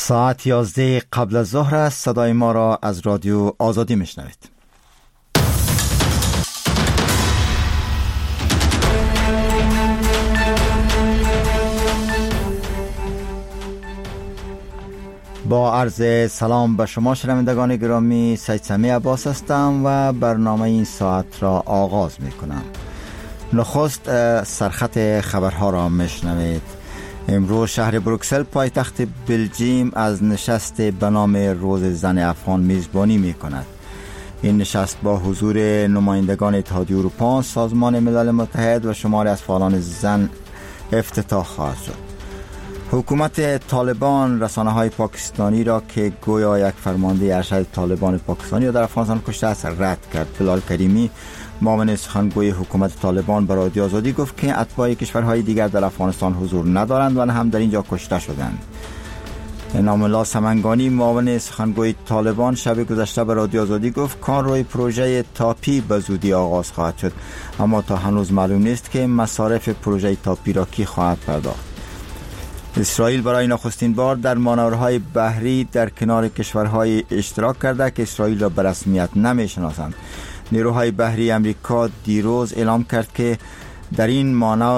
ساعت 11 قبل از ظهر است. صدای ما را از رادیو آزادی میشنوید. با عرض سلام به شما شنوندگان گرامی، سید سمی عباس هستم و برنامه این ساعت را آغاز میکنم. نخست سرخط خبرها را میشنوید. امروز شهر بروکسل پایتخت بلژیم از نشست به نام روز زن افغان میزبانی می کند. این نشست با حضور نمایندگان اتحادیه اروپا، سازمان ملل متحد و شماری از فعالان زن افتتاح خواهد شد. حکومت طالبان رسانه‌های پاکستانی را که گویا یک فرمانده ارشد طالبان پاکستانی را در افغانستان کشته است رد کرد. بلال کریمی، معاون سخنگوی حکومت طالبان، به رادیو آزادی گفت که اتباع کشورهای دیگر در افغانستان حضور ندارند و هم در اینجا کشته شدند. انعام الله سمنگانی، معاون سخنگوی طالبان، شب گذشته به رادیو آزادی گفت کار روی پروژه تاپی به زودی آغاز خواهد شد، اما تا هنوز معلوم نیست که مصارف پروژه تاپی را کی خواهد پرداخت. اسرائیل برای نخستین بار در مانورهای بحری در کنار کشورهای اشتراک کرده که اسرائیل را به رسمیت نمی‌شناسند. نیروهای بحری امریکا دیروز اعلام کرد که در این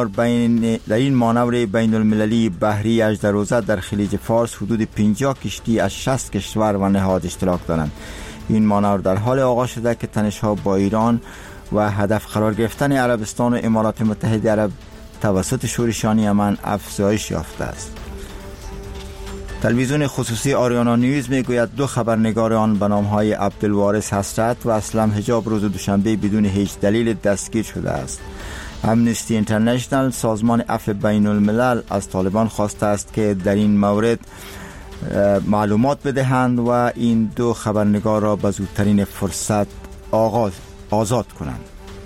مانور بین المللی بحری اژدروزه در خلیج فارس حدود 50 کشتی از 60 کشور و نهاد اشتراک دارند. این مانور در حال آغاز شده که تنش‌ها با ایران و هدف قرار گرفتن عربستان و امارات متحده عرب توسط شورشیان یمن افزایش یافته است. تلویزیون خصوصی آریانا نیوز میگوید دو خبرنگار آن به نام‌های عبدالوارث حسرت و اسلم حجاب روز دوشنبه بدون هیچ دلیل دستگیر شده است. امنستی اینترنشنال، سازمان عفو بین الملل، از طالبان خواسته است که در این مورد معلومات بدهند و این دو خبرنگار را به زودترین فرصت آزاد کنند.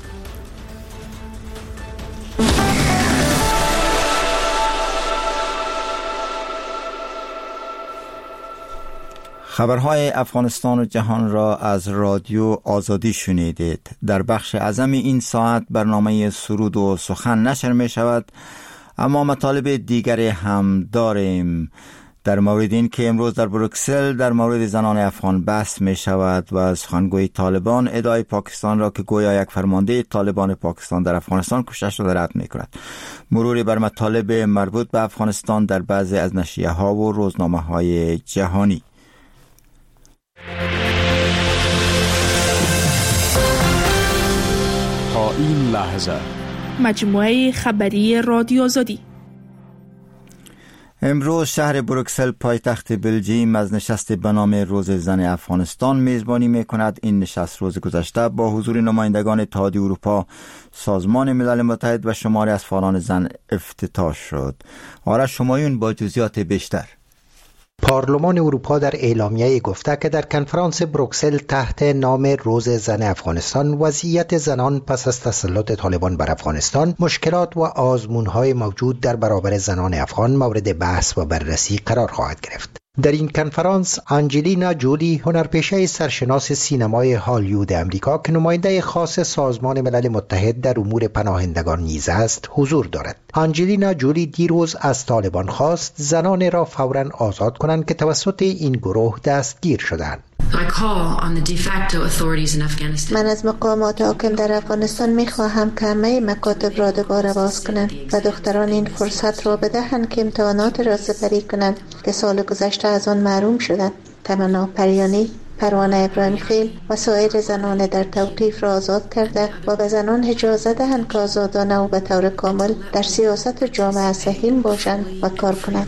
خبرهای افغانستان و جهان را از رادیو آزادی شنیدید. در بخش اعظم این ساعت برنامه سرود و سخن نشر می شود، اما مطالب دیگری هم داریم. در مورد این که امروز در بروکسل در مورد زنان افغان بحث می شود و سخنگوی طالبان ادعای پاکستان را که گویا یک فرمانده طالبان پاکستان در افغانستان کشته شده رد می کند. مروری بر مطالب مربوط به افغانستان در بعضی از نشریه ها و روزنامه های جهانی. تا این لحظه مجموعه خبری رادیو آزادی. امروز شهر بروکسل پایتخت بلژیم از نشست به نام روز زن افغانستان میزبانی میکند. این نشست روز گذشته با حضور نمایندگان اتحادیه اروپا، سازمان ملل متحد و شماری از فعالان زن افتتاح شد. آرش شمایون با جزئیات بیشتر. پارلمان اروپا در اعلامیه گفته که در کنفرانس بروکسل تحت نام روز زن افغانستان وضعیت زنان پس از تسلط طالبان بر افغانستان، مشکلات و آزمون‌های موجود در برابر زنان افغان مورد بحث و بررسی قرار خواهد گرفت. در این کنفرانس آنجلینا جولی، هنرپیشه سرشناس سینمای هالیوود امریکا که نماینده خاص سازمان ملل متحد در امور پناهندگان نیز است، حضور دارد. آنجلینا جولی دیروز از طالبان خواست زنان را فوراً آزاد کنند که توسط این گروه دستگیر شدند. من از مقامات حاکم در افغانستان میخواهم که همه مکاتب را دوباره باز کنند و دختران این فرصت را بدهند که امتحانات را سپری کنند که سال گذشته از آن محروم شدند. تمنا پریانی، پروانه ابراهیم خیل و سایر زنان در توقیف را آزاد کرده و به زنان اجازه دهند که آزادانه و به طور کامل در سیاست و جامعه سهیم باشند و کار کنند.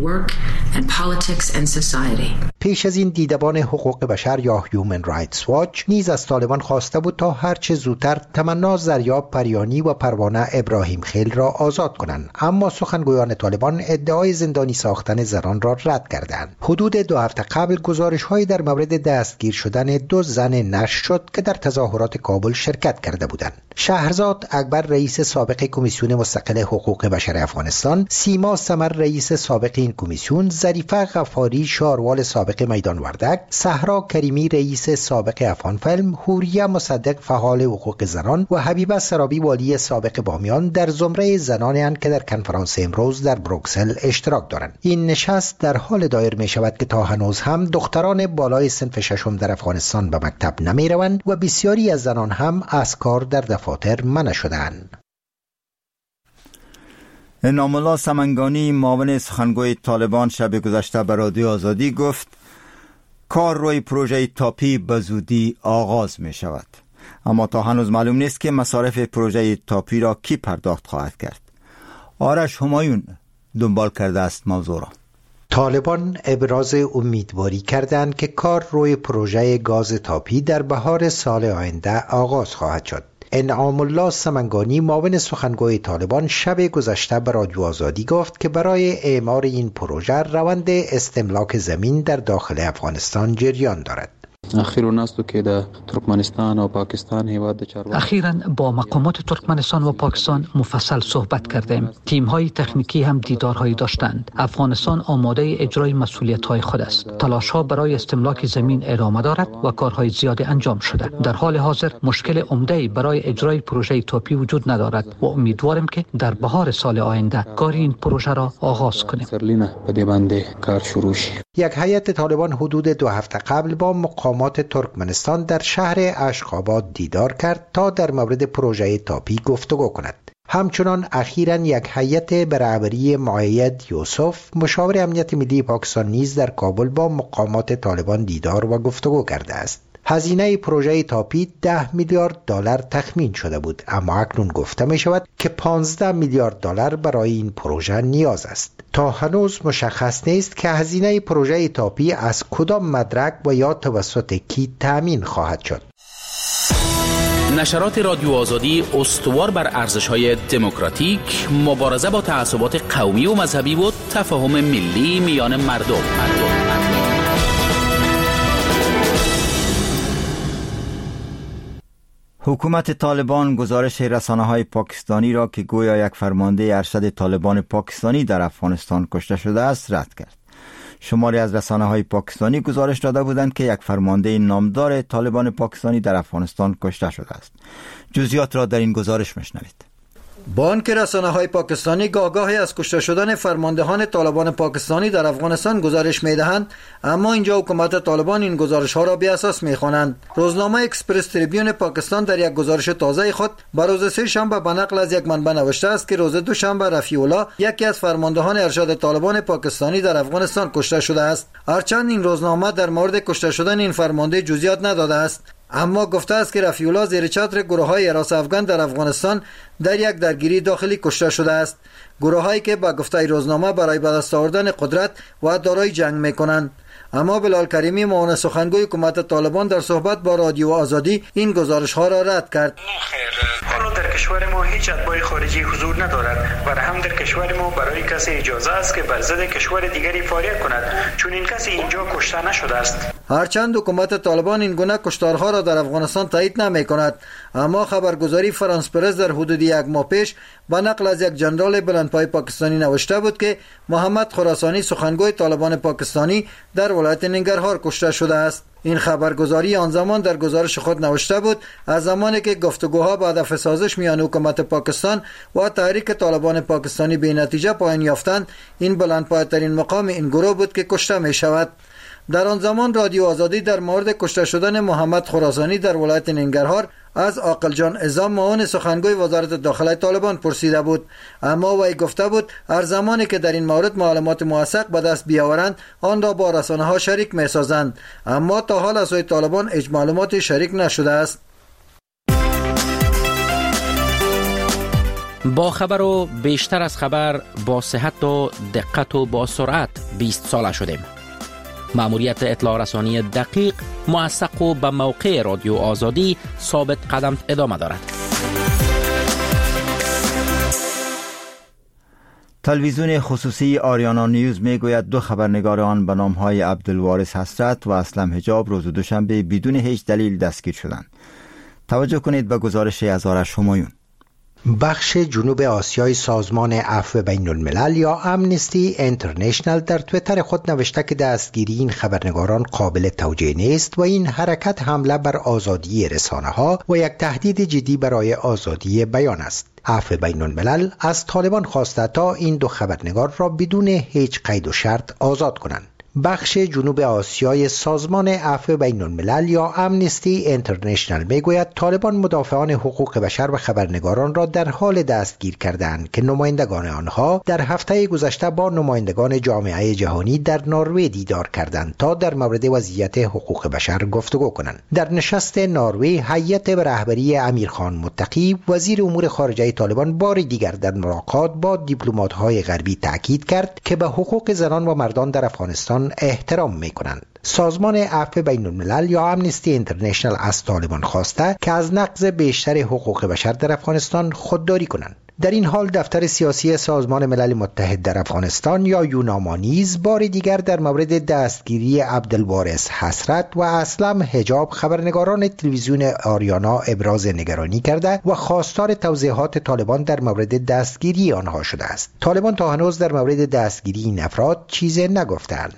پیش از این دیدبان حقوق بشر یا هیومن رایتس واچ نیز از طالبان خواسته بود تا هرچه زودتر تمنا زریاب پریانی و پروانه ابراهیم خیل را آزاد کنند، اما سخنگویان طالبان ادعای زندانی ساختن زنان را رد کردند. حدود 2 هفته قبل گزارش‌هایی در مورد دستگیر شدن 2 زن نشر شد که در تظاهرات کابل شرکت کرده بودند. شهرزاد اکبر رئیس سابق کمیسیون مستقل حقوق بشر افغانستان، سیما سمر رئیس سابق این کمیسیون، ظریفه غفاری شاروال سابق میدان وردک، صحرا کریمی رئیس سابق افغان فیلم، حوریه مصدق فعال حقوق زنان و حبیبه سرابی والی سابق بامیان در زمره زنانی اند که در کنفرانس امروز در بروکسل اشتراک دارند. این نشست در حال دایر می شود که تا هنوز هم دختران بالای صنف ششم در افغانستان به مکتب نمی روند و بسیاری از زنان هم از کار در دفاتر منع شدند. انعام الله سمنگانی معاون سخنگوی طالبان شب گذشته به رادیو آزادی گفت کار روی پروژه تاپی به زودی آغاز می شود، اما تا هنوز معلوم نیست که مصارف پروژه تاپی را کی پرداخت خواهد کرد. آرش همایون دنبال کرده است موضوع را. طالبان ابراز امیدواری کردند که کار روی پروژه گاز تاپی در بهار سال آینده آغاز خواهد شد. انعام الله سمنگانی معاون سخنگوی طالبان شب گذشته به رادیو آزادی گفت که برای اعمار این پروژه روند استملاک زمین در داخل افغانستان جریان دارد. اخیراً با مقامات ترکمنستان و پاکستان مفصل صحبت کردیم. تیم‌های تکنیکی هم دیدارهایی داشتند. افغانستان آماده اجرای مسئولیت‌های خود است. تلاش‌ها برای استملاک زمین ادامه دارد و کارهای زیادی انجام شده. در حال حاضر مشکل عمده‌ای برای اجرای پروژه تاپی وجود ندارد و امیدواریم که در بهار سال آینده کار این پروژه را آغاز کنیم. یک هیئت طالبان حدود 2 هفته قبل با مقامات ترکمنستان در شهر اشخاباد دیدار کرد تا در مورد پروژه تاپی گفتگو کند. همچنان اخیراً یک هیئت به رهبری معید یوسف مشاور امنیت ملی پاکستان نیز در کابل با مقامات طالبان دیدار و گفتگو کرده است. هزینه پروژه تاپی 10 میلیارد دلار تخمین شده بود، اما اکنون گفته می شود که 15 میلیارد دلار برای این پروژه نیاز است. تا هنوز مشخص نیست که هزینه پروژه تاپی از کدام مدرک و یا توسط کی تامین خواهد شد. نشرات رادیو آزادی استوار بر ارزش‌های دموکراتیک، مبارزه با تعصبات قومی و مذهبی و تفاهم ملی میان مردم. حکومت طالبان گزارش رسانه‌های پاکستانی را که گویا یک فرمانده ارشد طالبان پاکستانی در افغانستان کشته شده است رد کرد. شماری از رسانه‌های پاکستانی گزارش داده بودند که یک فرمانده نامدار طالبان پاکستانی در افغانستان کشته شده است. جزئیات را در این گزارش میشنوید. با آنکه رسانه‌های پاکستانی گاهی از کشته شدن فرماندهان طالبان پاکستانی در افغانستان گزارش می‌دهند، اما اینجا حکومت طالبان این گزارش‌ها را بی اساس می‌خوانند. روزنامه اکسپرس تریبیون پاکستان در یک گزارش تازه خود بر روز سه‌شنبه به نقل از یک منبع نوشته است که روز دوشنبه رفیع الله یکی از فرماندهان ارشد طالبان پاکستانی در افغانستان کشته شده است. هرچند این روزنامه در مورد کشته شدن این فرمانده جزئیات نداده است، اما گفته است که رفیع الله زیر چتر گروه‌های حراس افغان در افغانستان در یک درگیری داخلی کشته شده است. گروه‌هایی که با گفته روزنامه برای به دست آوردن قدرت و دارای جنگ می‌کنند. اما بلال کریمی معاون سخنگوی حکومت طالبان در صحبت با رادیو آزادی این گزارش‌ها را رد کرد. حالا در کشور ما هیچ اتباع خارجی حضور ندارد و هم در کشور ما برای کسی اجازه است که بر ضد کشور دیگری فعالیت کند، چون این کسی اینجا کشته نشده است. هرچند حکومت طالبان این گونه کشتارها را در افغانستان تایید نمی‌کند، اما خبرگزاری فرانس پرس در حدود یک ماه پیش با نقل از یک جنرال بلندپای پاکستانی نوشته بود که محمد خراسانی سخنگوی طالبان پاکستانی در ولایت ننگرهار کشته شده است. این خبرگزاری آن زمان در گزارش خود نوشته بود از زمانی که گفتگوها با هدف سازش میان حکومت پاکستان و تحریک طالبان پاکستانی به نتیجه پایان یافتند، این بلندپایه‌ترین مقام این گروه بود که کشته می شود. در آن زمان رادیو آزادی در مورد کشته شدن محمد خراسانی در ولایت ننگرهار از عاقل جان اعظم معاون سخنگوی وزارت داخله طالبان پرسیده بود، اما وی گفته بود هر زمانی که در این مورد معلومات موثق به دست بیاورند آن را با رسانه‌ها شریک می‌سازند، اما تا حال از سوی طالبان هیچ معلوماتی شریک نشده است. با خبر و بیشتر از خبر، با صحت و دقت و با سرعت 20 ساله شدیم. مأموریت اطلاع رسانی دقیق، موثق و به موقع رادیو آزادی ثابت قدم ادامه دارد. تلویزیون خصوصی آریانا نیوز میگوید 2 خبرنگار آن به نام‌های عبدالوارث حسرت و اسلم حجاب روز دوشنبه بدون هیچ دلیل دستگیر شدند. توجه کنید به گزارش از آرش همایون. بخش جنوب آسیای سازمان عفو بین الملل یا امنستی اینترنشنل در تویتر خود نوشته که دستگیری این خبرنگاران قابل توجیه نیست و این حرکت حمله بر آزادی رسانه ها و یک تهدید جدی برای آزادی بیان است. عفو بین الملل از طالبان خواسته تا این 2 خبرنگار را بدون هیچ قید و شرط آزاد کنند. بخش جنوب آسیای سازمان عفو بین الملل یا امنستی اینترنشنل میگوید طالبان مدافعان حقوق بشر و خبرنگاران را در حال دستگیر کردند که نمایندگان آنها در هفته گذشته با نمایندگان جامعه جهانی در نروژ دیدار کردند تا در مورد وضعیت حقوق بشر گفتگو کنند. در نشست نروژ، هیئت به رهبری امیرخان متقی وزیر امور خارجه طالبان بار دیگر در ملاقات با دیپلمات‌های غربی تاکید کرد که به حقوق زنان و مردان در افغانستان احترام می‌کنند. سازمان عفو بین الملل یا امنستی اینترنشنل از طالبان خواسته که از نقض بیشتر حقوق بشر در افغانستان خودداری کنند. در این حال دفتر سیاسی سازمان ملل متحد در افغانستان یا یوناما نیز بار دیگر در مورد دستگیری عبدالوارث حسرت و اسلم حجاب خبرنگاران تلویزیون آریانا ابراز نگرانی کرده و خواستار توضیحات طالبان در مورد دستگیری آنها شده است. طالبان تا هنوز در مورد دستگیری این افراد چیزی نگفتند.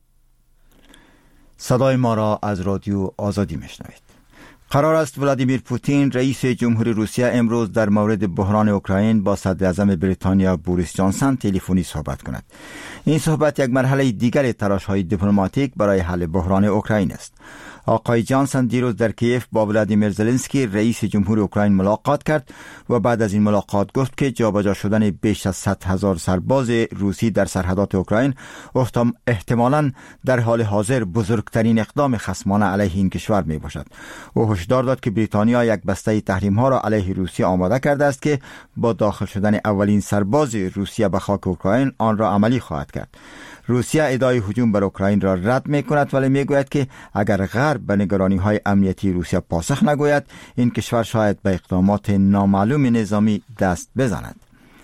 صدای ما را از رادیو آزادی میشنوید. قرار است ولادیمیر پوتین رئیس جمهوری روسیه امروز در مورد بحران اوکراین با صدر اعظم بریتانیا بوریس جانسن تلفنی صحبت کند. این صحبت یک مرحله دیگر تلاش‌های دیپلماتیک برای حل بحران اوکراین است. آقای جانسن دیروز در کیف با ولادیمیر زلنسکی رئیس جمهوری اوکراین ملاقات کرد و بعد از این ملاقات گفت که جابجا شدن بیش از 100,000 سرباز روسی در سرحدات اوکراین احتمالاً در حال حاضر بزرگترین اقدام خصمانه علیه این کشور می باشد. او هشدار داد که بریتانیا یک بسته تحریم ها را علیه روسیه آماده کرده است که با داخل شدن اولین سرباز روسیه به خاک اوکراین آن را عملی خواهد کرد. روسیه ادعای هجوم بر اوکراین را رد می کند ولی می گوید که اگر غرب به نگرانی های امنیتی روسیه پاسخ نگوید این کشور شاید به اقدامات نامعلوم نظامی دست بزند.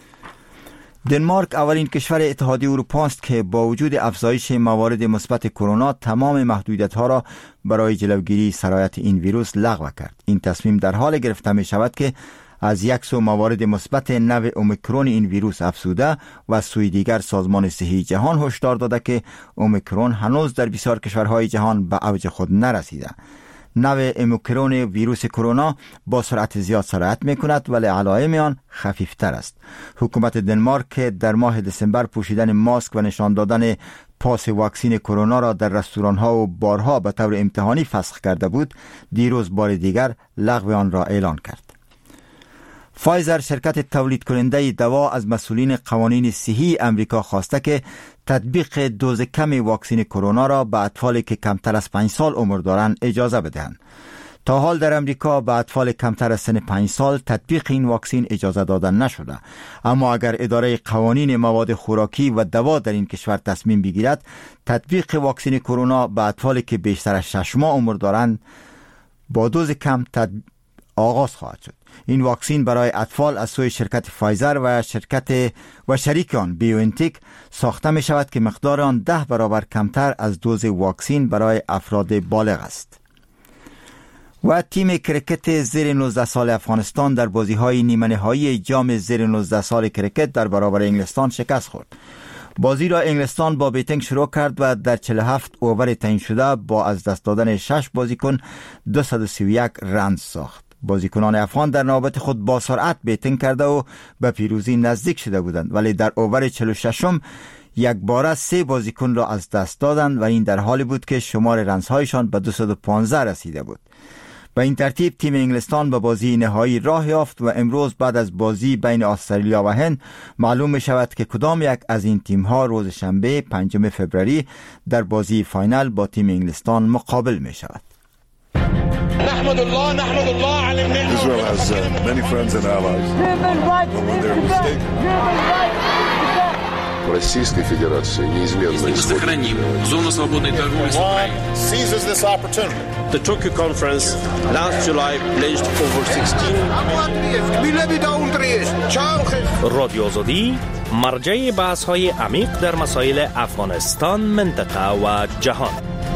دنمارک اولین کشور اتحادیه اروپا است که با وجود افزایش موارد مثبت کرونا تمام محدودیت ها را برای جلوگیری سرایت این ویروس لغو کرد. این تصمیم در حال گرفته می شود که از یک سو موارد مثبت نو اومیکرون این ویروس افزوده و از سوی دیگر سازمان صحی جهان هشدار داده که اومیکرون هنوز در بسیار کشورهای جهان به اوج خود نرسیده. نو اومیکرون ویروس کرونا با سرعت زیاد سرایت می کند ولی علائم آن خفیفتر است. حکومت دنمارک در ماه دسامبر پوشیدن ماسک و نشان دادن پاس واکسین کرونا را در رستوران‌ها و بارها به طور امتحانی فسخ کرده بود، دیروز بار دیگر لغو آن را اعلان کرد. فایزر شرکت تولید کننده دوا از مسئولین قوانین صحی امریکا خواسته که تطبیق دوز کم واکسین کرونا را به اطفالی که کمتر از 5 سال عمر دارند اجازه بدهند. تا حال در امریکا به اطفال کمتر از سن 5 سال تطبیق این واکسین اجازه داده نشده، اما اگر اداره قوانین مواد خوراکی و دوا در این کشور تصمیم بگیرد تطبیق واکسین کرونا به اطفالی که بیشتر از 6 ماه عمر دارند با دوز کم آغاز خواهد شد. این واکسین برای اطفال از سوی شرکت فایزر و شریک آن بیوانتک ساخته می شود که مقدار آن 10 برابر کمتر از دوز واکسین برای افراد بالغ است. و تیم کرکت زیر 19 سال افغانستان در بازی‌های نیمه نهایی جام زیر 19 سال کرکت در برابر انگلستان شکست خورد. بازی را انگلستان با بیتینگ شروع کرد و در 47 اوور تعیین شده با از دست دادن 6 بازیکن 231 رن ساخت. بازیکنان افغان در نوبت خود با سرعت بیتینگ کرده و به پیروزی نزدیک شده بودند ولی در اوور 46م یک باره 3 بازیکن را از دست دادند و این در حالی بود که شمار رنزهایشان به 215 رسیده بود. به این ترتیب تیم انگلستان به بازی نهایی راه یافت و امروز بعد از بازی بین استرالیا و هند معلوم می شود که کدام یک از این تیم ها روز شنبه 5 فوریه در بازی فاینال با تیم انگلستان مقابل می شود. نحمد الله على النعمة. Israel has many friends and allies. But when they're mistaken. в Российской Федерации неизменно исходит. Мы сохраним зону свободной торговли с Украиной. The Tokyo Conference last July pledged over 16. رادیو آزادی مرجع بحث‌های عمیق در مسائل افغانستان، منطقه و جهان.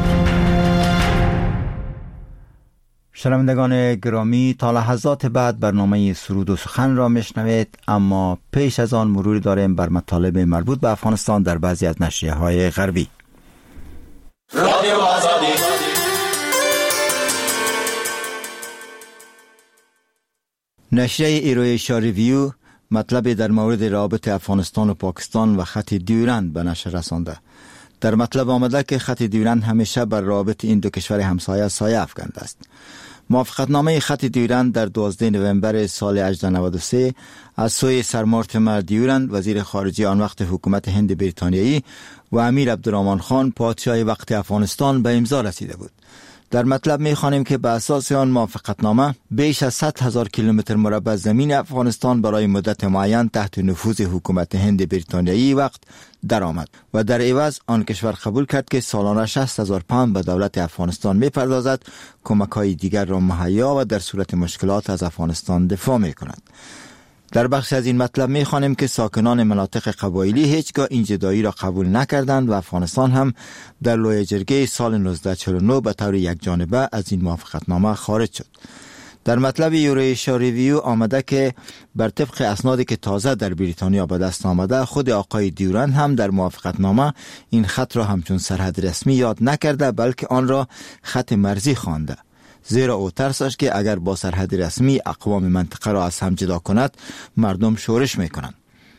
شنوندگان گرامی، تا لحظات بعد برنامه سرود و سخن را میشنوید، اما پیش از آن مروری داریم بر مطالب مربوط به افغانستان در بعضی از نشریه‌های غربی. رادیو آزادی. نشریه ایرویشیا ریویو مطلب در مورد روابط افغانستان و پاکستان و خط دیورند به نشر رسانده. در مطلب آمده که خط دیورند همیشه بر روابط این دو کشور همسایه سایه افکنده است. موافقتنامه خط دیورند در 12 نوامبر سال 1893 از سوی سر مورتیمر دیورند، وزیر خارجه آن وقت حکومت هند بریتانیایی، و امیر عبدالرحمن خان پادشاه وقت افغانستان به امضا رسیده بود. در مطلب می‌خوانیم که به اساس آن موافقتنامه بیش از 100,000 کیلومتر مربع زمین افغانستان برای مدت معین تحت نفوذ حکومت هند بریتانیایی وقت درآمد و در عوض آن کشور قبول کرد که سالانه 60,000 پوند به دولت افغانستان می‌پردازد، کمک‌های دیگر را مهیا و در صورت مشکلات از افغانستان دفاع می‌کند. در بخش از این مطلب می‌خوانیم که ساکنان مناطق قبایلی هیچگاه این جدایی را قبول نکردند و افغانستان هم در لوی جرگه سال 1949 به طور یکجانبه از این موافقتنامه خارج شد. در مطلب ایرویشیا ریویو آمده که بر طبق اسنادی که تازه در بریتانیا به دست آمده، خود آقای دیورند هم در موافقتنامه این خط را همچون سرحد رسمی یاد نکرده، بلکه آن را خط مرزی خوانده، زیرا او ترسش که اگر با سرحد رسمی اقوام منطقه را از هم جدا کند، مردم شورش میکنند.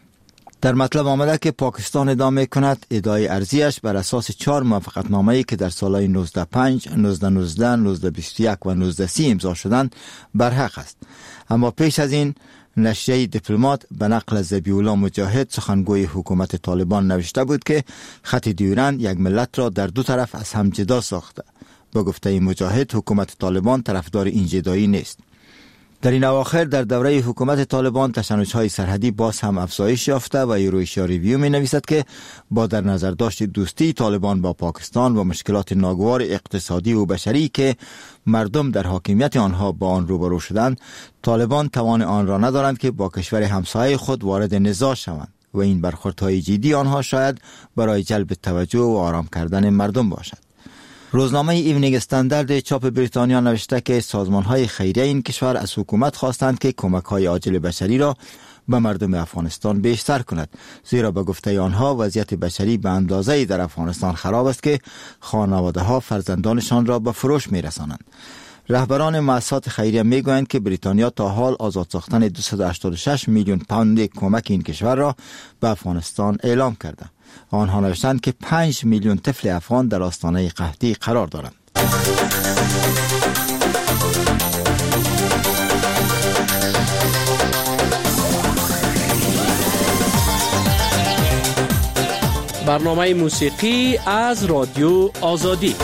در مطلب آمده که پاکستان ادعا میکند ادعای ارزیش بر اساس 4 موافقتنامه‌ای که در سالهای 1905، 1919، 1921 و 1930 امضا شدند برحق است. اما پیش از این نشریه دیپلمات به نقل از ذبیح‌الله مجاهد، سخنگوی حکومت طالبان، نوشته بود که خط دیورند یک ملت را در دو طرف از هم جدا ساخته. با گفته مجاهد، حکومت طالبان طرفدار این جدایی نیست. در این اواخر در دوره حکومت طالبان تشنج‌های سرحدی باز هم افزایش یافته و ایرویشیا ریویو می نویسد که با در نظر داشت دوستی طالبان با پاکستان و مشکلات ناگوار اقتصادی و بشری که مردم در حاکمیت آنها با آن روبرو شدند، طالبان توان آن را ندارند که با کشور همسایه خود وارد نزاع شوند و این برخوردهای جدی آنها شاید برای جلب توجه و آرام کردن مردم باشد. روزنامه ایونینگ استاندارد چاپ بریتانیا نوشته که سازمان‌های خیریه این کشور از حکومت خواستند که کمک‌های عاجل بشری را به مردم افغانستان بیشتر کند، زیرا به گفته آنها وضعیت بشری به اندازه‌ای در افغانستان خراب است که خانواده‌ها فرزندانشان را به فروش می‌رسانند. رهبران مؤسسات خیریه میگویند که بریتانیا تا حال آزاد ساختن 286 میلیون پوند کمک این کشور را به افغانستان اعلام کرده. آنها نوشتند که 5 میلیون طفل افغان در آستانه قحطی قرار دارند. برنامه موسیقی از رادیو آزادی.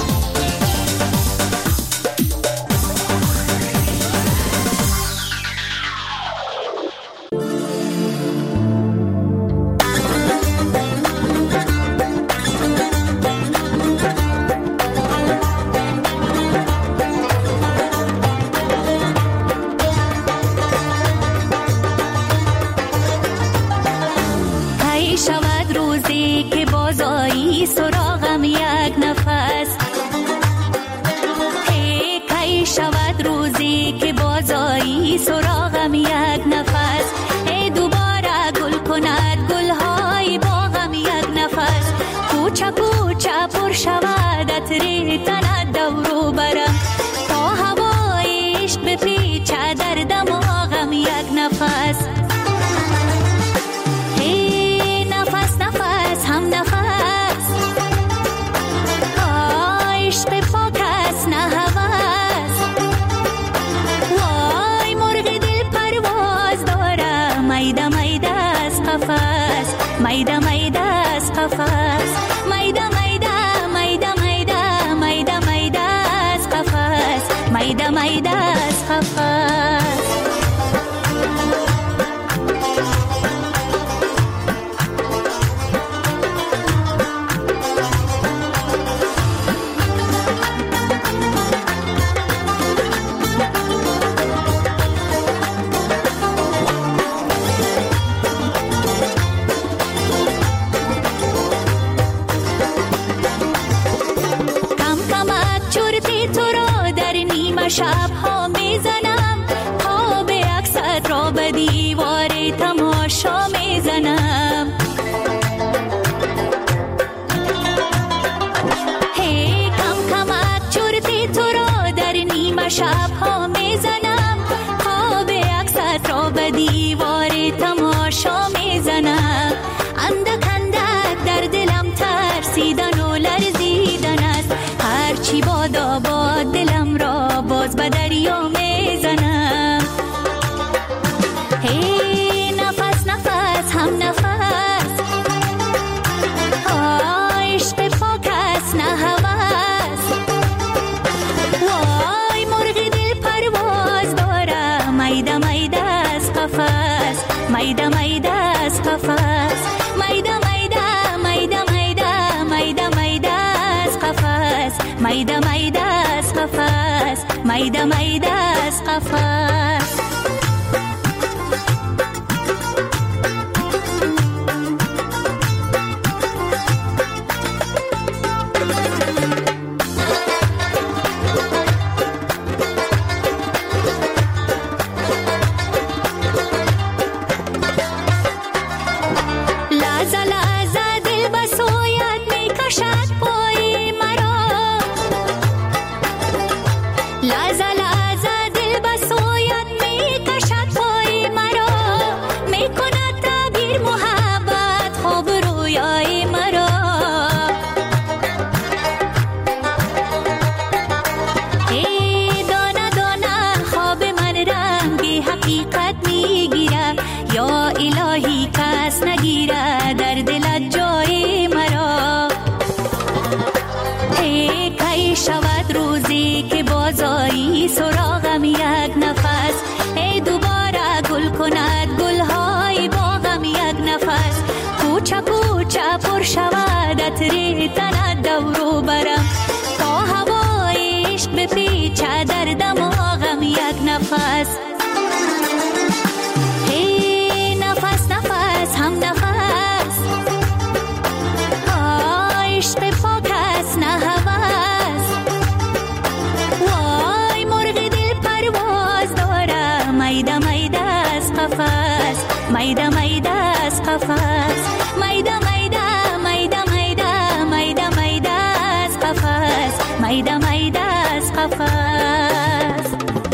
شبها میزنم، خواب عکست را به دیوار تماشا میزنم. هی کم کمک چرتی تو را در نیمه شبها میزنم، خواب عکست را به دیوار تماشا میزنم. اندک اندک در دلم ترسیدن و لرزیدن است، هرچی بادا باد دلم را باز به دریا میزنم. هی نفس نفس هم نفس، عشق پاک است نه هوس. وای مرغ دل پرواز داره، میده میده از قفس، میده میده از قفس، میده میده میده میده میده میده از قفس، میده میده از قفس، میده میده از قفس. سراغم یک نفس، ای دوباره گل کند گلهای باغم یک نفس. کوچه کوچه پر شود عطر تنت دورو برم، تا هوای عشق بپیچه در دماغم یک نفس. هی نفس نفس هم نفس، عشق پاک است نه هوس. وای مرغ دل پرواز داره، میده میده از قفس، میده میده از قفس، میده میده میده میده میده میده از قفس، میده میده از قفس.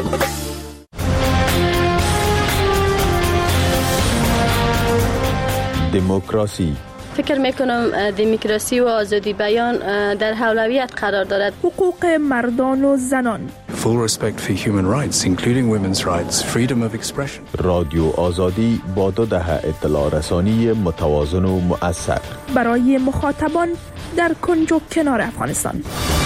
دموکراسی. فکر میکنم دموکراسی و آزادی بیان در اولویت قرار دارد. حقوق مردان و زنان. Full respect for human rights, including women's rights, freedom of expression. رادیو آزادی با 2 دهه اطلاع رسانی متوازن و مؤثر برای مخاطبان در کنج و کنار افغانستان.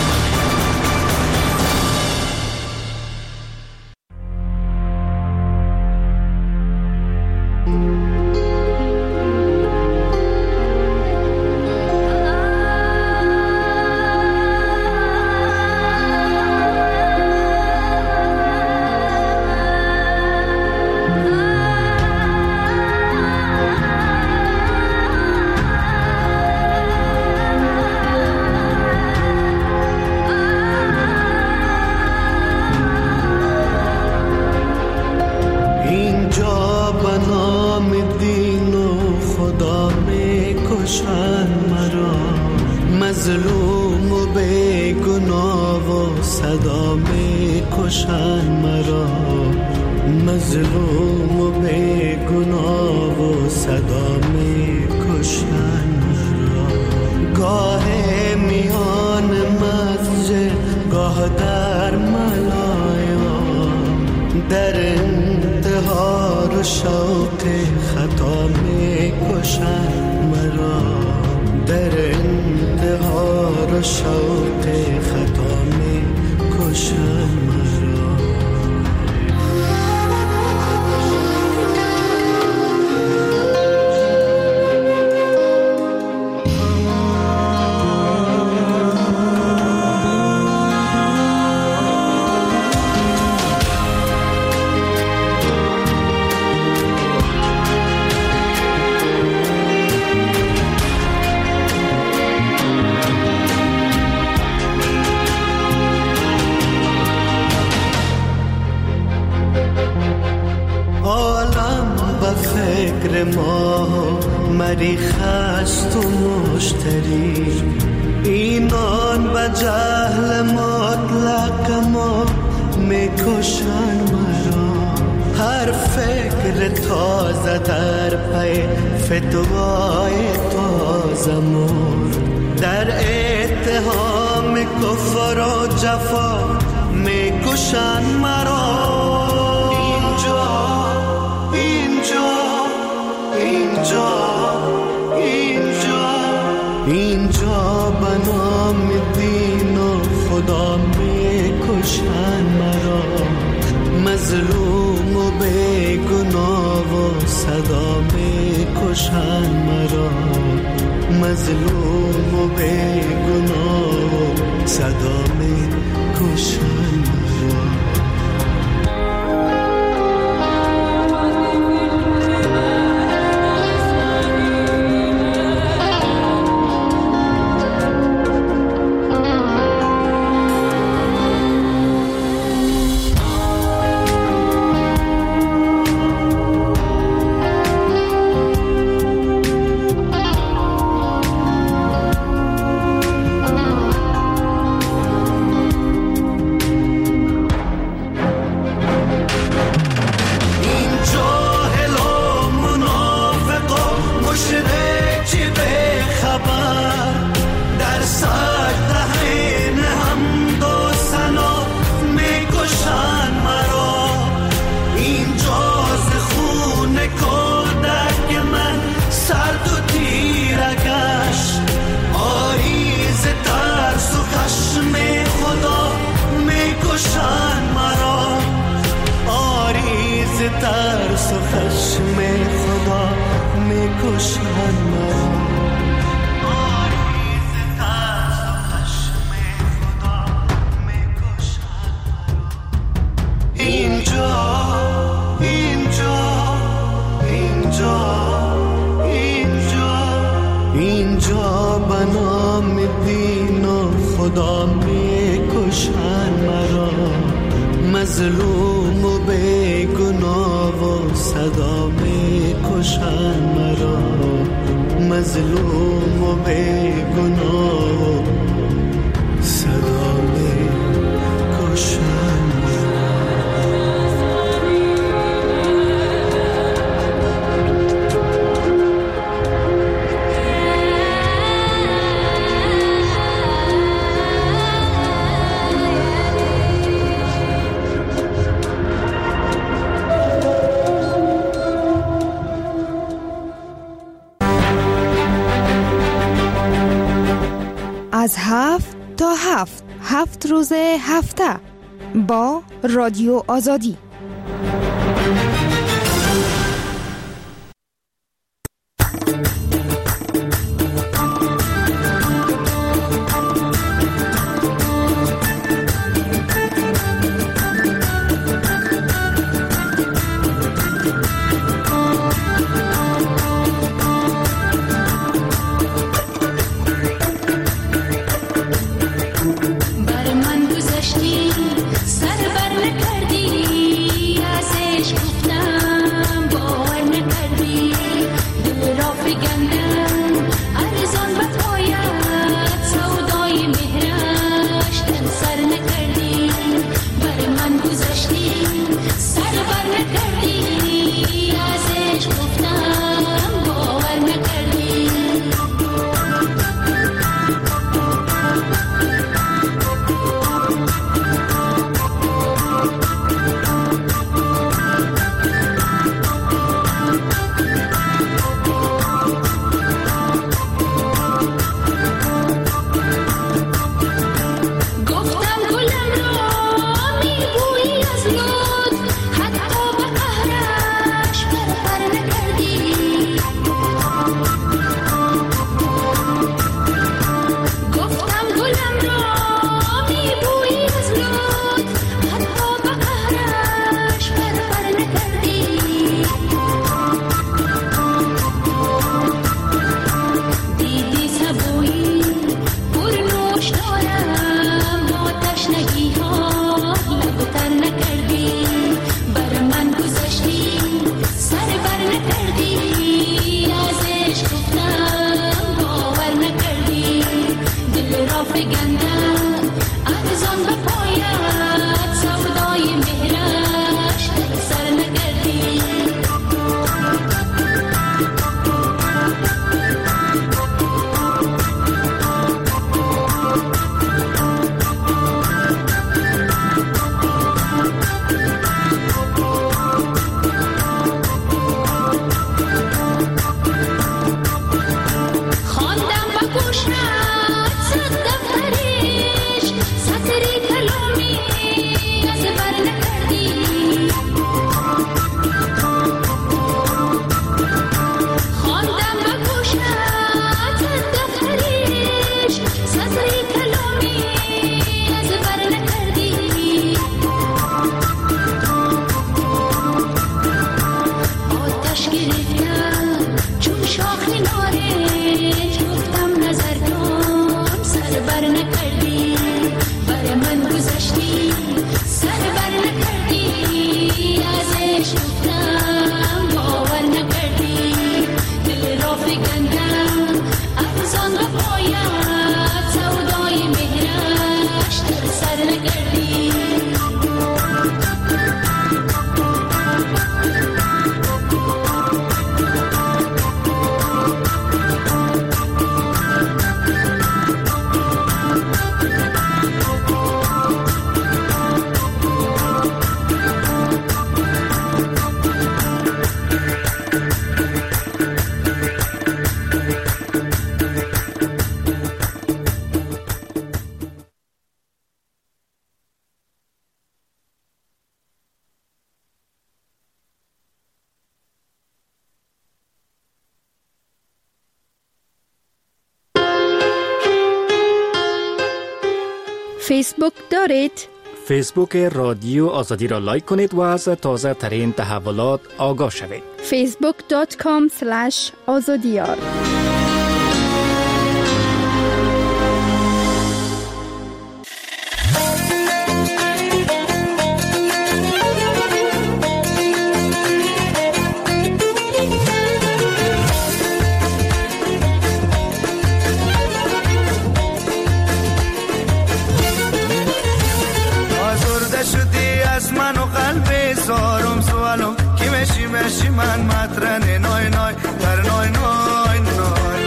مظلوم و بے گناه و صدا می کشن مرا، مظلوم و بے گناه و صدا می کشن مرا. گاه میان مسجد گاه در ملایا، در انتحار و شوق خطا می کشن مرا، در انتحار و شوق خطا می کشن مرا. خست و مشتری، اینان به جهل مطلق ما میکشن مرا. هر فکر تازه در پی فتوای تازه مور، در اتهام کفر و جفا میکشن مرا. اینجا اینجا اینجا اینجا اینجا به نام دین و خدا میکشن مرا. مظلوم و بیگناه و صدا میکشن مرا. مظلوم و بیگناه و صدا میکشن مرا. ترس و خشم خدا میکشن مرا. آریز ترس و خشم خدا میکشن مرا. اینجا اینجا اینجا اینجا اینجا به نام دین و خدا میکشن مرا. مظلوم و بیگناه و صدا میکشن مرا. مظلوم و بیگناه و صدا میکشن مرا. از 7 تا 7 روز هفته با رادیو آزادی. بر من گذشتی سر بر نکردی، فیسبوک دارید؟ فیسبوک رادیو آزادی را لایک کنید و از تازه ترین تحولات آگاه شوید. facebook.com/azadiyar من مطرن نای نای در نای نای نای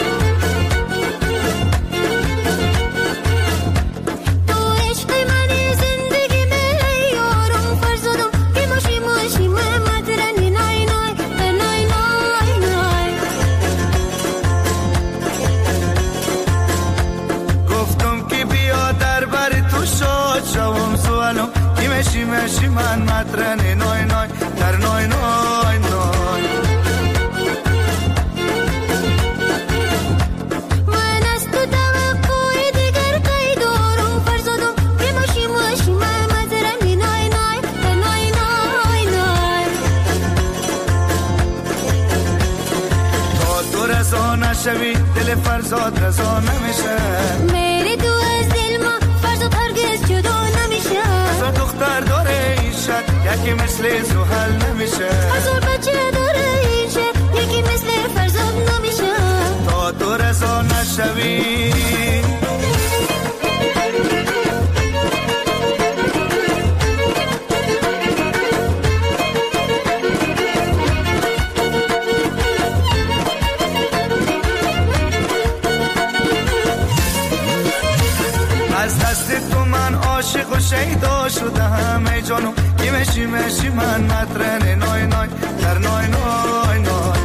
تو عشق منی زندگی من یارم فرزادم که ماشی ماشی من مطرن نای نای در نای نای نای گفتم که بیا در بر تو شاد شوم سوالم که ماشی ماشی من مطرن نای نای در نای نای نای شوی دل فرزاد رضا نمیشه میری تو از دل ما فرزاد هرگز جدا نمیشه هزار دختر داره این شد یکی مثل زحل نمیشه هزار بچه داره این شد یکی مثل فرزاد نمیشه تا تو رضا نشوی عاشق و شیدا شدم ای جانو کی مشی مشی من مطرن نای نای در نای نای نای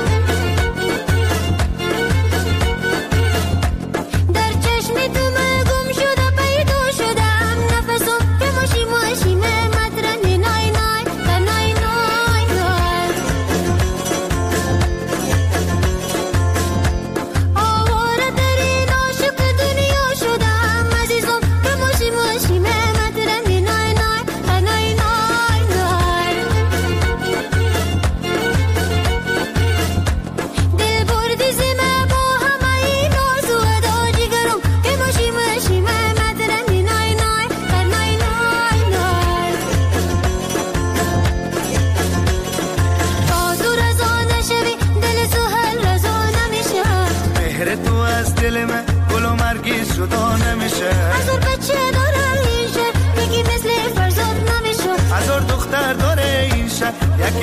در چشم تو من گم شده پیدا شدم نفسم که ماشی ماشی من مطرن نای نای در نای نای نای آواره در این عاشق دنیا شدم عزیزم که ماشی ماشی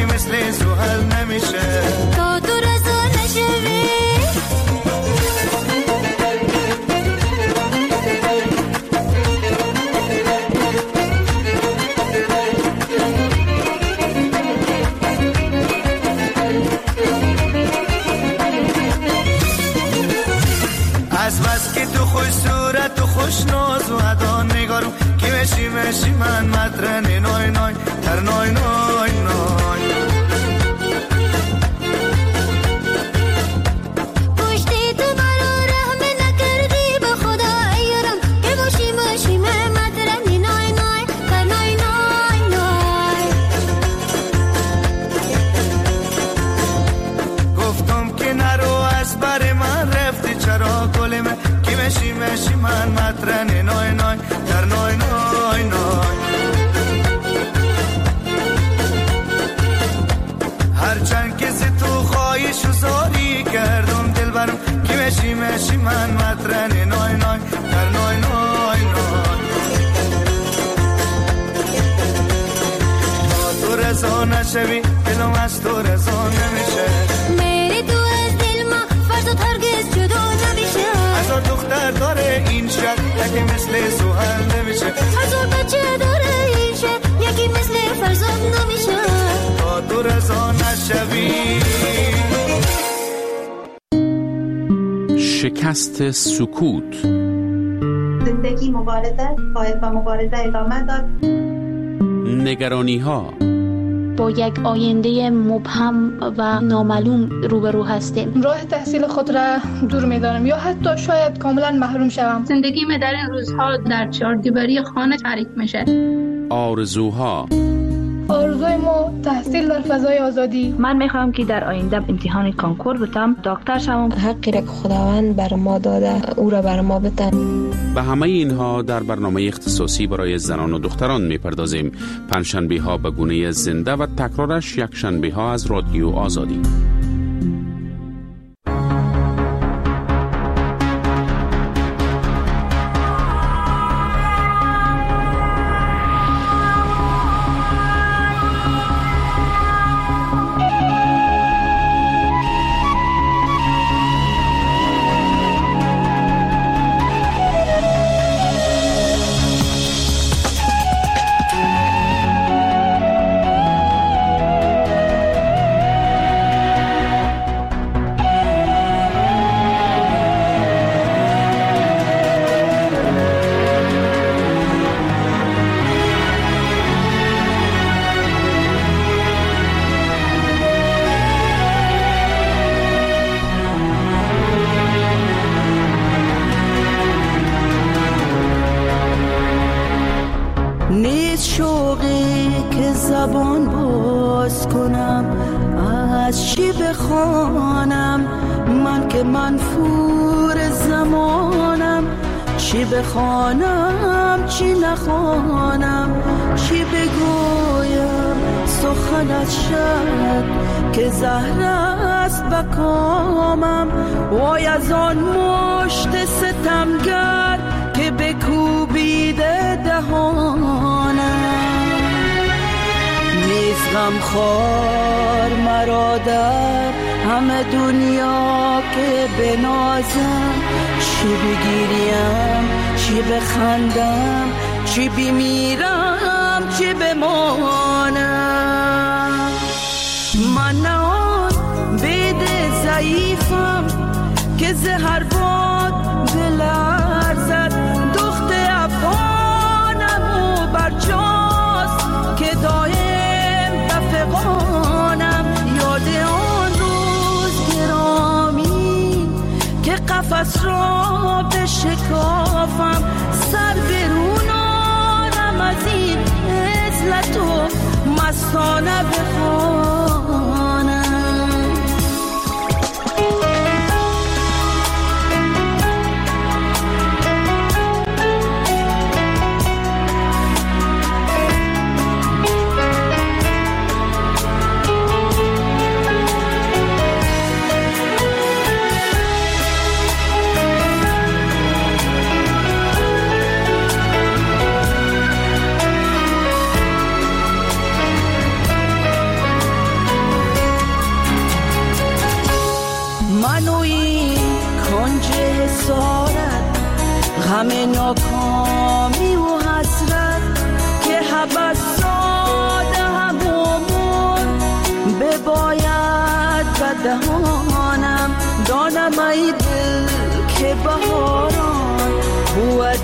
یکی مثل زحل نمیشه تا تو رضا نشوی. از بس که تو خوش صورت و خوش ناز و ادا نگارم که مشی من مدرن نای نای در نای نای نای پشتی تو برا رحم نکردی به خدا ایرم که مشی من مدرن نای نای در نای نای نای. گفتم که نرو از بر من رفتی چرا گل من که مشی من مدرن نای نای در نای نای نای. هرچند که ز تو خواهش و زاری کردم دل برم که مشی من مدرن نای نای در نای نای نای. تا تو رضا نشوی دلم از تو رضا نمیشه. میری تو از دل ما فرزاد هرگز جدا نمیشه. هزار دختر داره این شهر یکی مثل زحل نمیشه. هزار بچه داره این شهر یکی مثل فرزاد نمیشه. تا تو رضا نشوی. شکست سکوت. زندگی مبارزه باید با مبارزه ادامه داد. نگرانی ها. با یک آینده مبهم و نامعلوم روبرو هستیم. راه تحصیل خود را دور می‌دانم یا حتی شاید کاملا محروم شوم. زندگی من در این روزها در چهاردیواری خانه تعریف میشه. آرزوها. آرزوی ما تحصیل در فضای آزادی. من میخوام که در آینده امتحان کنکور بتم دکتر شوم. حقی را که خداوند بر ما داده او را بر ما بتن. به همه اینها در برنامه اختصاصی برای زنان و دختران میپردازیم. پنجشنبه ها به گونه زنده و تکرارش یک شنبه ها از رادیو آزادی. نیست شوقی که زبان باز کنم از چی بخوانم من که منفور زمانم. چی بخوانم چی نخوانم چی بگویم سخنت شد که زهر است بکامم. وای از آن مشت ستمگر که بکوبیده دهانم. نیست غمخوار مرا در همه دنیا که بنازم. چی بگیریم چی بخندم چی بمیرم چی بمانم. من نه آن بید ضعیفم که زهر باد بلرزد. دخت افغانم و برجاست که دایم بفغانم. یاد آن روز گرامی که قفس را بشکافم. سر برونانم از این عزلت و مستانه بخوانم.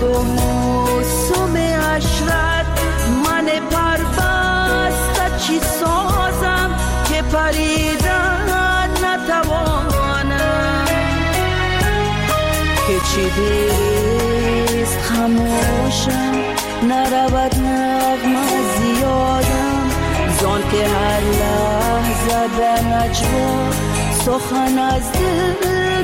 تبسم عشرت من پربسته چی سازم که پریدن نتوانم که چی دیست خموشم نرود نغمه زیادم زان که هر لحظه در نجوا سخن از دل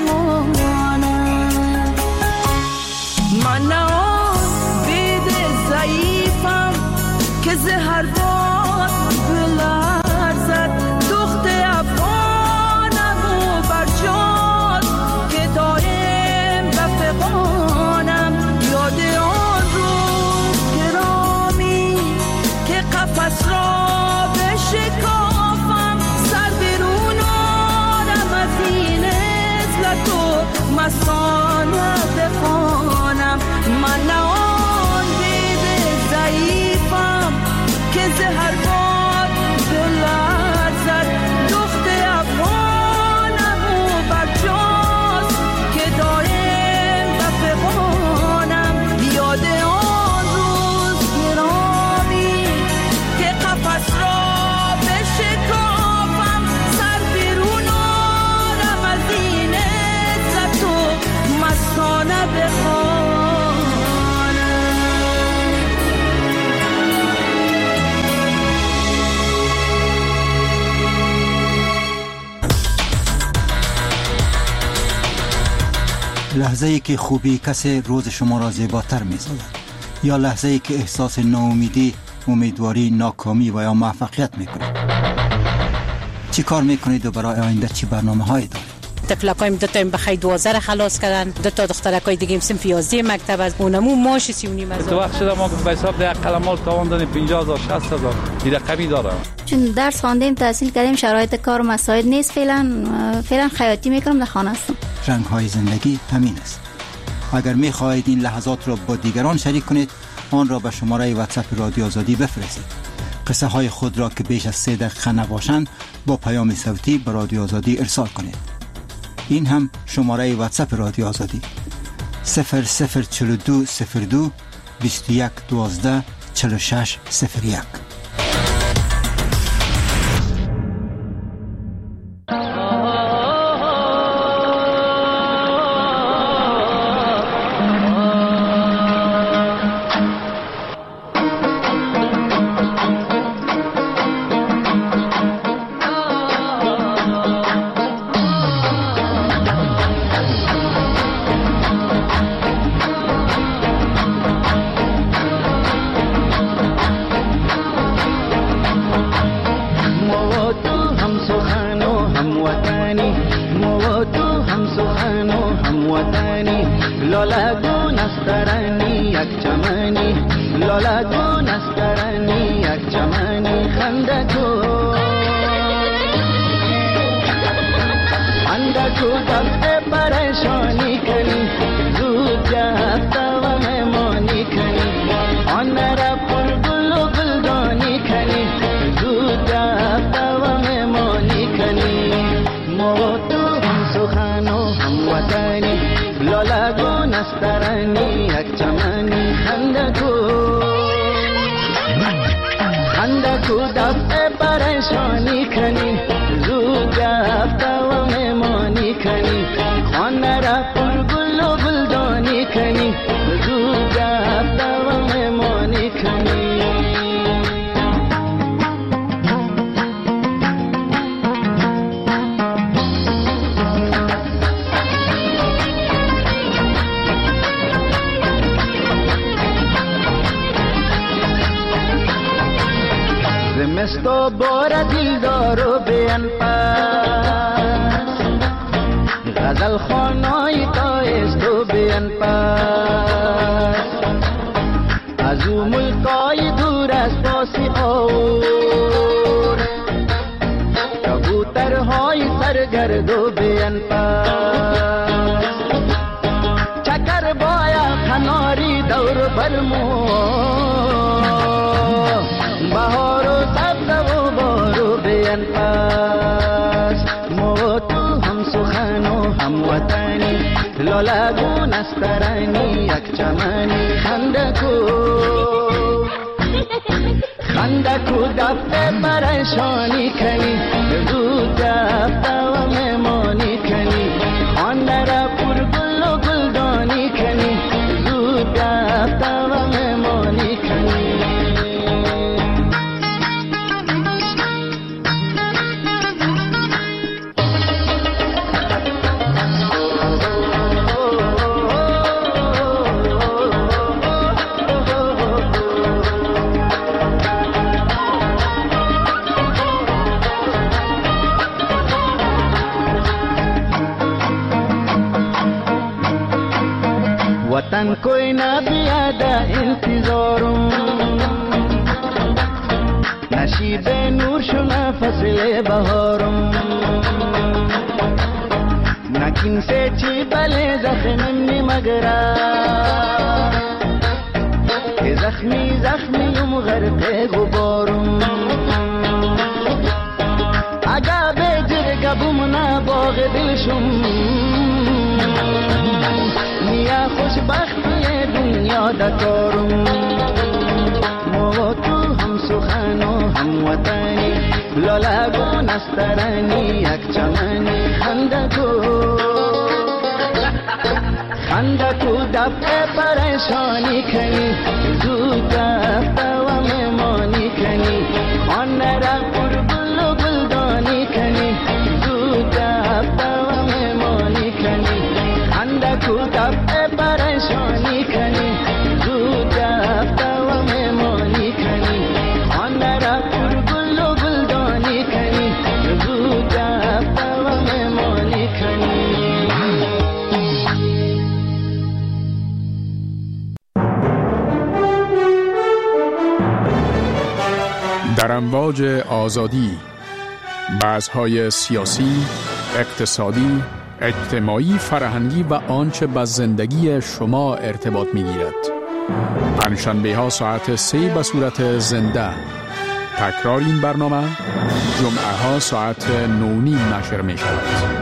برمانم من نه آن بید ضعیفم که زهر باد بلرزد دخت افغانم و برجاد که دایم بفغانم یاد آن روز گرامی که قفس را بشکافم سر بیرون آرم از این عزلت و مسانه بخوانم من نه آن دید ضعیفم که زهر باد بلرزد دخت افغانم و برجاست که دایم بفغانم یاد آن روز گرامی که قفس را بشکافم سر بیرون آرم از این عزت و مستانه بخوانم لحظه ای که خوبی کسی روز شما را زیباتر می سازد یا لحظه ای که احساس ناامیدی، امیدواری، ناکامی و یا موفقیت می کنید. چی کار می کنید و برای آینده چی برنامه هایی دارید؟ تفلکایم دو تا بخی 12 خلاص کردن، دو تا دخترکای دیگه صنف 11 مکتب از اونمو ماش 39 از. تو وقت شده ما به حساب ده قلمال تاوان دادیم 50000 60000 این رقمی داره. چون درس خواندیم تحصیل کردیم شرایط کار مساعد نیست فعلا خیاطی میکنم در خانه هستم. رنگ های زندگی همین است. اگر می خواهید این لحظات را با دیگران شریک کنید آن را به شماره واتساپ رادیو آزادی بفرستید. قصه های خود را که بیش از 3 دقیقه نباشند با پیام صوتی به رادیو آزادی ارسال کنید. این هم شماره واتساپ رادیو آزادی 0042 02 21 12 46 01. زمستو بار دل دارو بیان پاس غزل خانای تایستو بیان پاس از او ملکای دور از پاسی اور کبوترهای سرگردو بیان پاس چکر بایا کناری دور برمو بهارو سبز و بارو بیان پاس مو تو هم سخن و هم وطنی لالگون استرانی یک چمنی خندکو دفته پریشانی کنی زود دفته و مهمانی کنی آن را پر گل و گلدانی کنی زود دفته و مهمانی کنی वतन कोई ना बियादा इंतजारों नशीब नूर शुना फसले बहारों नकिन से ची बले जख्मी मगरा के जख्मी जख्मी गरक़े गुबारों आगा बेजर कबुमना बाग दिलशुम نیا خوشبختی دنیا دکارم ما تو هم سخن و هم وطنی لالگون استرانی یک چمنی خندکو دفعه پریشانی کنی زود دفعه و مهمانی کنی آن را پر گل و گلدانی کنی زود دفعه و مهمانی کنی خندکو دفعه پریشانی کنی زود دفعه و مهمانی کنی آن را پر گل و گلدانی کنی زود دفعه و مهمانی کنی در امواج آزادی بحث‌های سیاسی، اقتصادی، اجتماعی، فرهنگی و آنچه به زندگی شما ارتباط می‌گیرد. پنجشنبه‌ها ساعت 3 به صورت زنده. تکرار این برنامه جمعه‌ها ساعت 9:30 نشر می‌شود.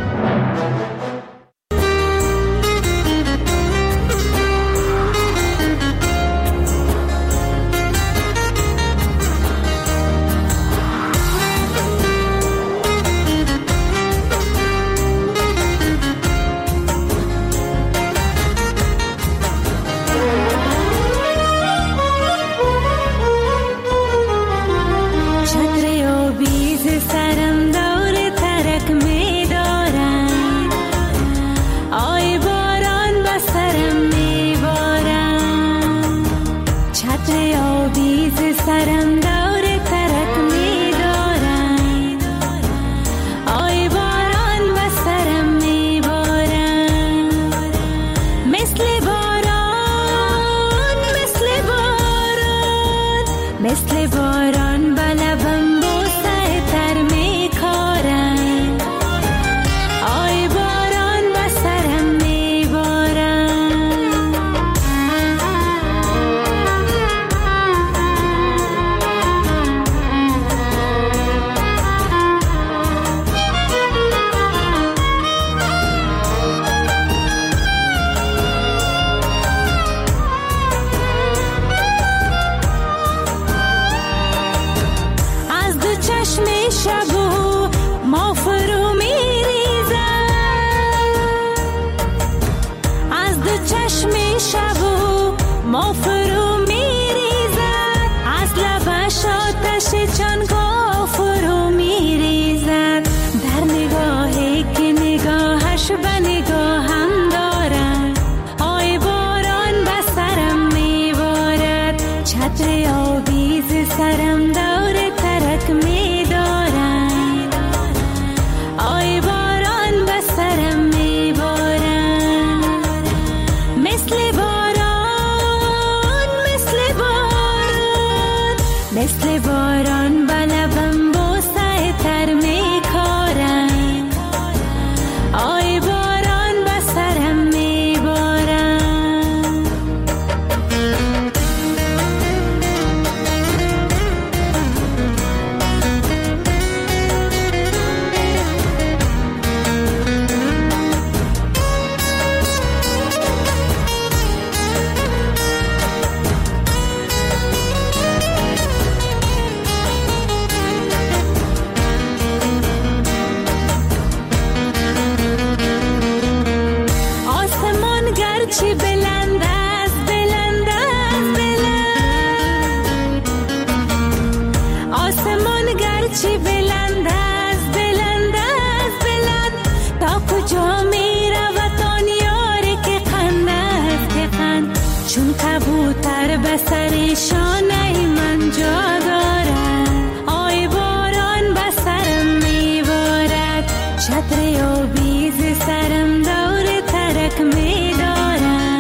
سر شانه من جا دارد، آی باران به سرم میبارد، چتر آویز سرم دور ترک میدارد،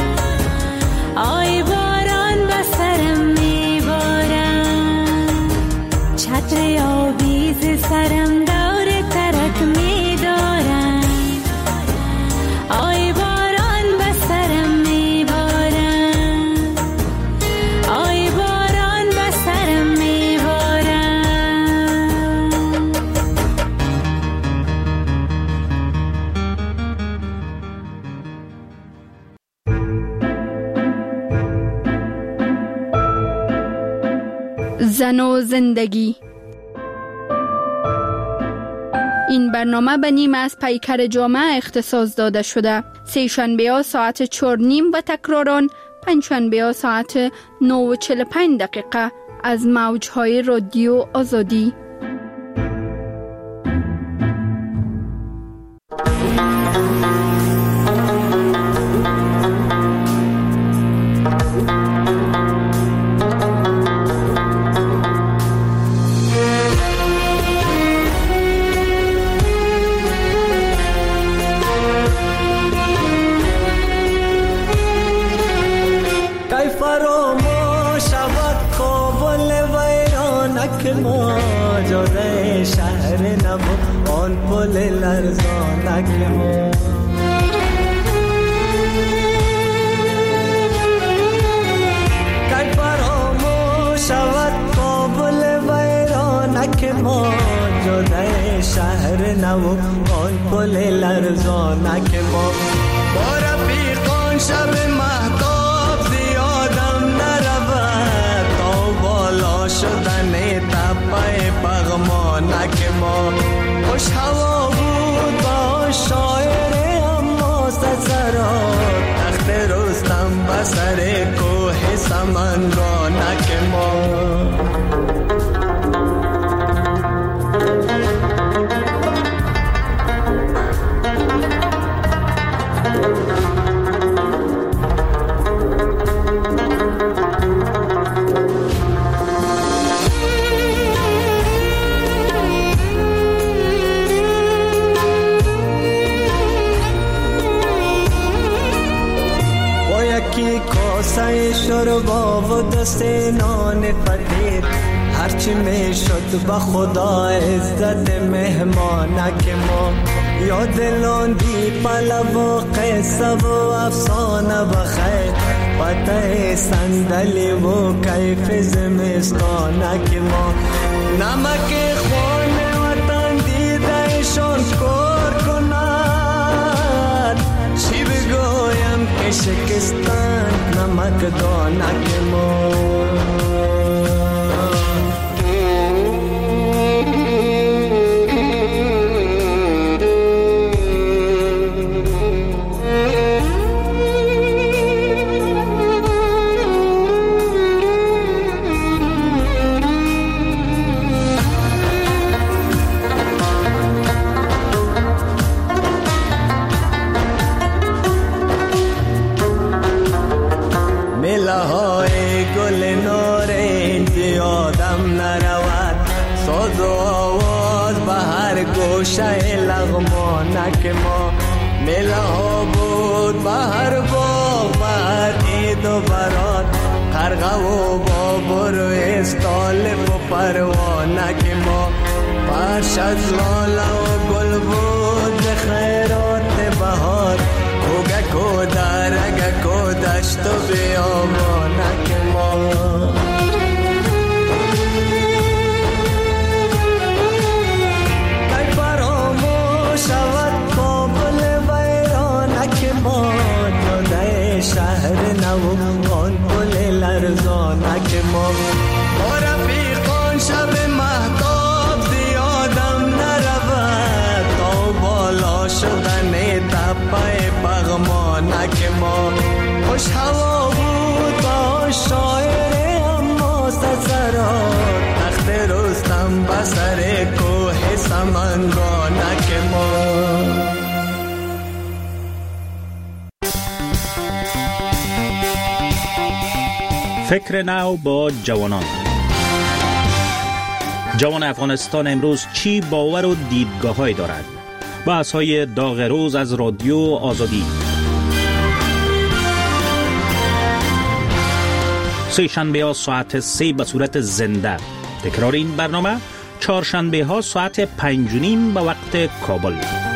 آی باران به سرم میبارد، چتر آویز سرم دور ترک میدارد، آی باران به سرم میبارد، آی باران به سرم میبارد. زن و زندگی. این برنامه به نیم از پیکر جامعه اختصاص داده شده. سه شنبه ها ساعت 4:30 و تکراران پنج شنبه ها ساعت 9:45 از موجهای رادیو آزادی. جاده شهر نبود آن پل لرزانک ما، کی فراموش شود کابل ویرانک ما، جاده شهر نبود آن پل لرزانک ما، با رفیقان شب مهتاب زیادم نرود تا بالا شدن تپه پغمانک ما، خوش هوا بود با شاعر اما سرات تخت رستم به سر کوه سمنگانک ما. کاسه شربا و دست نان فقیر، هرچی می شد به خدا عزت مهمانک ما، یاد لاندی پلو و قصه و افسانه بخیر، پته صندلی و کیف زمستانک ما، نمک خون وطن دیده شان کار کند، چی بگویم که شکستن نمک دانک ما. ملهای گل نارنج یادم نرود، ساز و آواز به هر گوشه لغمانک ما، ملها بود به هر باغ به هر عید و برات، قرغه و بابر و استالب و پروانک ما، فرش از لاله و گل بود خیرات بهار، کوگک و درگک و دشت و بیابانک ما. کی فراموش شود کابل ویرانک ما، جاده شهر نو آن پل لرزانک ما، با رفیقان شب مهتاب زیادم نرود تا بالا شدن تپه پغمانک ما، خوش هوا بود با شاعر اما سرات تخت رستم به سر کوه سمنگانک ما. فکر نو با جوانان. جوان افغانستان امروز چی باور و دیدگاه‌هایی دارد؟ بحث‌های داغ روز از رادیو آزادی. سه شنبه ها ساعت 3 به صورت زنده. تکرار این برنامه چهارشنبه ها ساعت 5:30 به وقت کابل.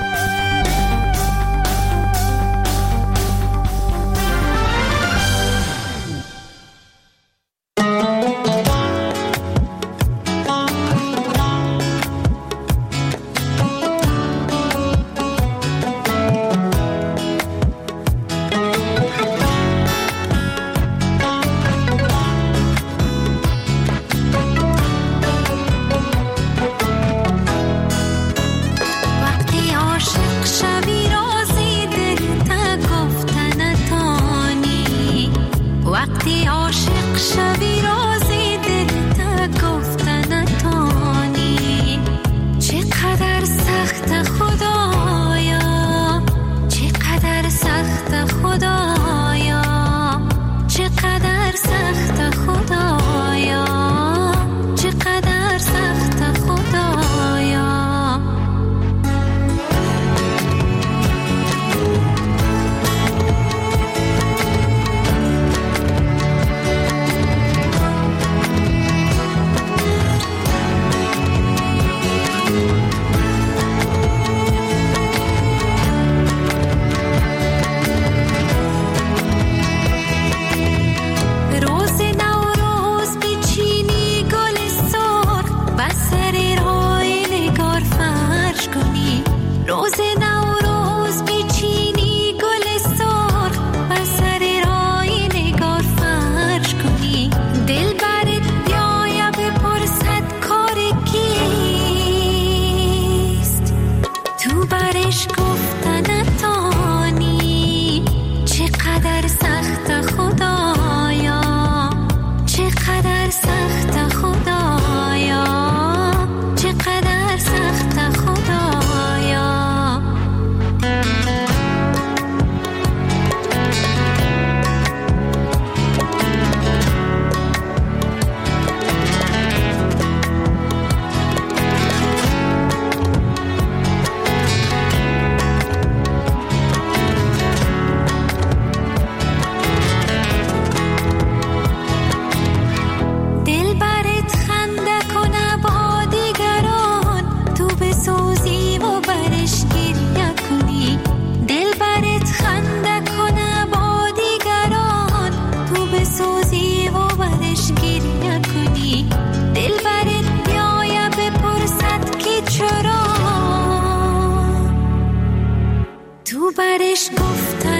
برش گفتن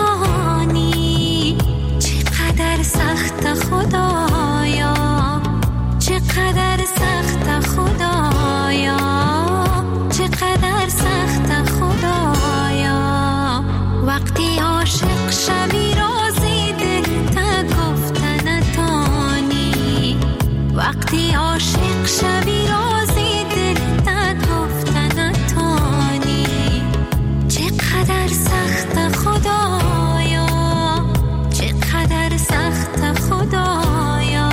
نتانی چقدر سخت خدایا، چقدر سخت خدایا، چقدر سخت خدایا. وقتی عاشق شوی رازی دل تا گفتن نتانی، وقتی عاشق شوی رازی دل تا گفتن نتانی. چقدر سخت خدایا، چقدر سخت خدایا،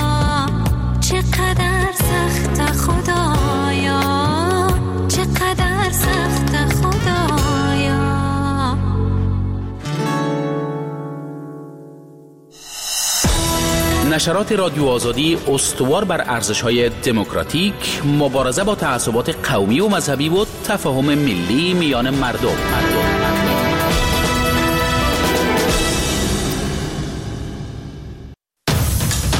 چقدر سخت خدایا، چقدر سخت خدایا. نشرات رادیو آزادی استوار بر ارزش‌های دموکراتیک، مبارزه با تعصبات قومی و مذهبی و تفاهم ملی میان مردم.